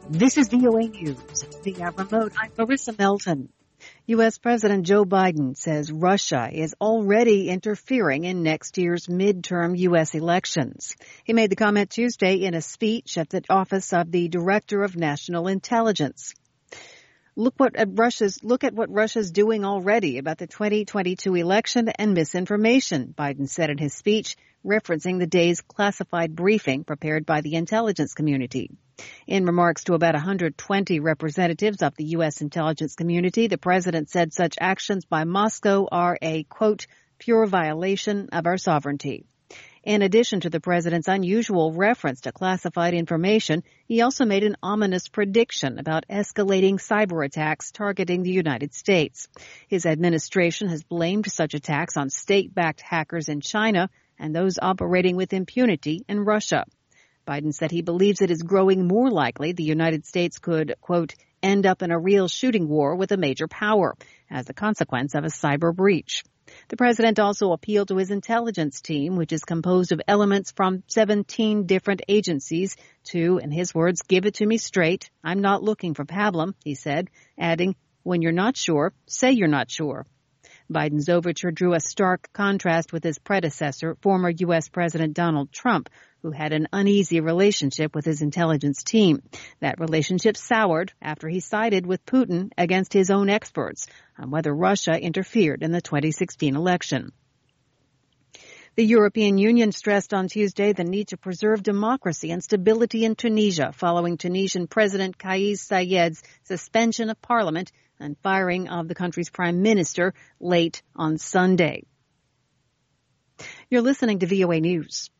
This is VOA News. Via remote, I'm Marissa Melton. U.S. President Joe Biden says Russia is already interfering in next year's midterm U.S. elections. He made the comment Tuesday in a speech at the office of the Director of National Intelligence. Look at what Russia's doing already about the 2022 election and misinformation, Biden said in his speech, referencing the day's classified briefing prepared by the intelligence community. In remarks to about 120 representatives of the U.S. intelligence community, the president said such actions by Moscow are a, quote, pure violation of our sovereignty. In addition to the president's unusual reference to classified information, he also made an ominous prediction about escalating cyber attacks targeting the United States. His administration has blamed such attacks on state-backed hackers in China and those operating with impunity in Russia. Biden said he believes it is growing more likely the United States could, quote, end up in a real shooting war with a major power as a consequence of a cyber breach. The president also appealed to his intelligence team, which is composed of elements from 17 different agencies, to, in his words, give it to me straight. I'm not looking for pablum, he said, adding, when you're not sure, say you're not sure. Biden's overture drew a stark contrast with his predecessor, former U.S. President Donald Trump, who had an uneasy relationship with his intelligence team. That relationship soured after he sided with Putin against his own experts on whether Russia interfered in the 2016 election. The European Union stressed on Tuesday the need to preserve democracy and stability in Tunisia following Tunisian President Kais Saied's suspension of parliament and firing of the country's prime minister late on Sunday. You're listening to VOA News.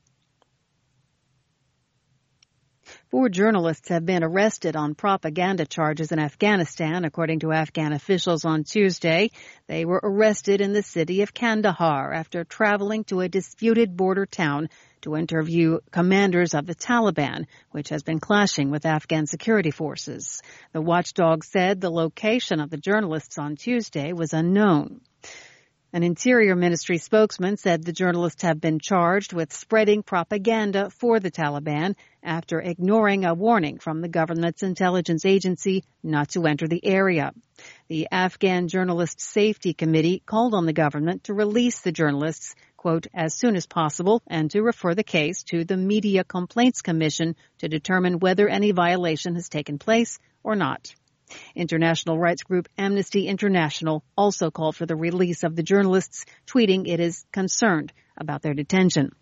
4 journalists have been arrested on propaganda charges in Afghanistan, according to Afghan officials on Tuesday. They were arrested in the city of Kandahar after traveling to a disputed border town to interview commanders of the Taliban, which has been clashing with Afghan security forces. The watchdog said the location of the journalists on Tuesday was unknown. An Interior Ministry spokesman said the journalists have been charged with spreading propaganda for the Taliban after ignoring a warning from the government's intelligence agency not to enter the area. The Afghan Journalist Safety Committee called on the government to release the journalists, quote, as soon as possible and to refer the case to the Media Complaints Commission to determine whether any violation has taken place or not. International rights group Amnesty International also called for the release of the journalists, tweeting it is concerned about their detention.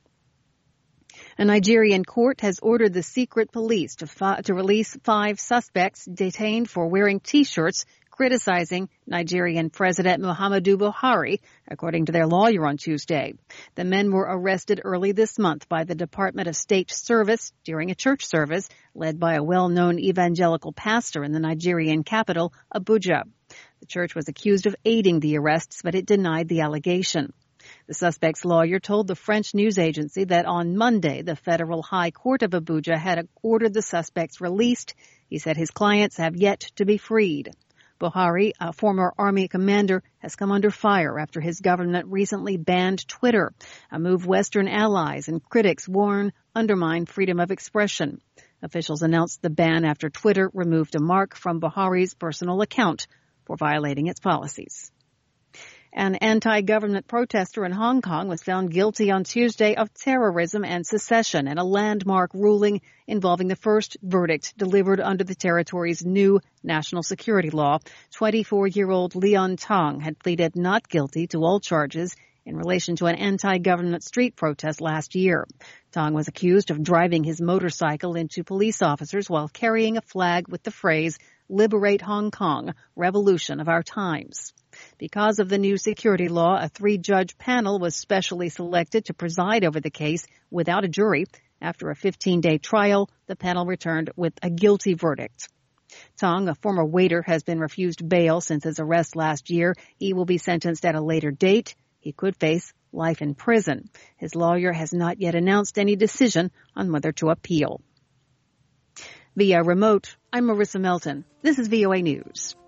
A Nigerian court has ordered the secret police to release 5 suspects detained for wearing T-shirts criticizing Nigerian President Muhammadu Buhari, according to their lawyer on Tuesday. The men were arrested early this month by the Department of State Service during a church service led by a well-known evangelical pastor in the Nigerian capital, Abuja. The church was accused of aiding the arrests, but it denied the allegation. The suspect's lawyer told the French news agency that on Monday, the Federal High Court of Abuja had ordered the suspects released. He said his clients have yet to be freed. Buhari, a former army commander, has come under fire after his government recently banned Twitter, a move Western allies and critics warn undermine freedom of expression. Officials announced the ban after Twitter removed a mark from Buhari's personal account for violating its policies. An anti-government protester in Hong Kong was found guilty on Tuesday of terrorism and secession in a landmark ruling involving the first verdict delivered under the territory's new national security law. 24-year-old Leon Tong had pleaded not guilty to all charges in relation to an anti-government street protest last year. Tong was accused of driving his motorcycle into police officers while carrying a flag with the phrase, "Liberate Hong Kong, Revolution of Our Times." Because of the new security law, a 3-judge panel was specially selected to preside over the case without a jury. After a 15-day trial, the panel returned with a guilty verdict. Tong, a former waiter, has been refused bail since his arrest last year. He will be sentenced at a later date. He could face life in prison. His lawyer has not yet announced any decision on whether to appeal. Via remote, I'm Marissa Melton. This is VOA News.